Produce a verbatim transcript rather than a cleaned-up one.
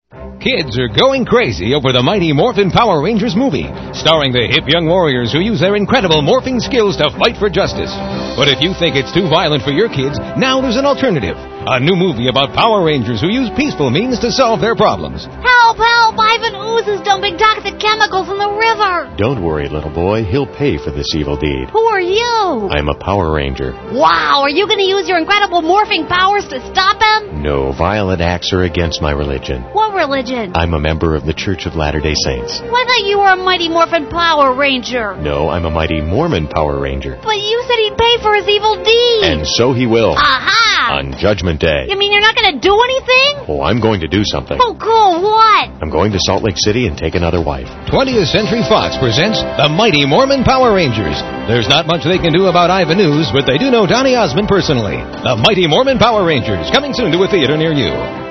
Kids are going crazy over the Mighty Morphin Power Rangers movie, starring the hip young warriors who use their incredible morphing skills to fight for justice. But if you think it's too violent for your kids, now there's an alternative. A new movie about Power Rangers who use peaceful means to solve their problems. Help, help! Ivan Ooze is dumping toxic chemicals in the river. Don't worry, little boy. He'll pay for this evil deed. Who are you? I'm a Power Ranger. Wow, are you going to use your incredible morphing powers to stop him? No, violent acts are against my religion. What religion? I'm a member of the Church of Latter-day Saints. I thought you were a Mighty Morphin Power Ranger. No, I'm a Mighty Mormon Power Ranger. But you said he'd pay for his evil deed. And so he will. Aha! On Judgment Day. You mean you're not going to do anything? Oh, I'm going to do something. Oh, cool. What? I'm going to Salt Lake City and take another wife. twentieth Century Fox presents the Mighty Mormon Power Rangers. There's not much they can do about Ivan Ooze, but they do know Donny Osmond personally. The Mighty Mormon Power Rangers, coming soon to a theater near you.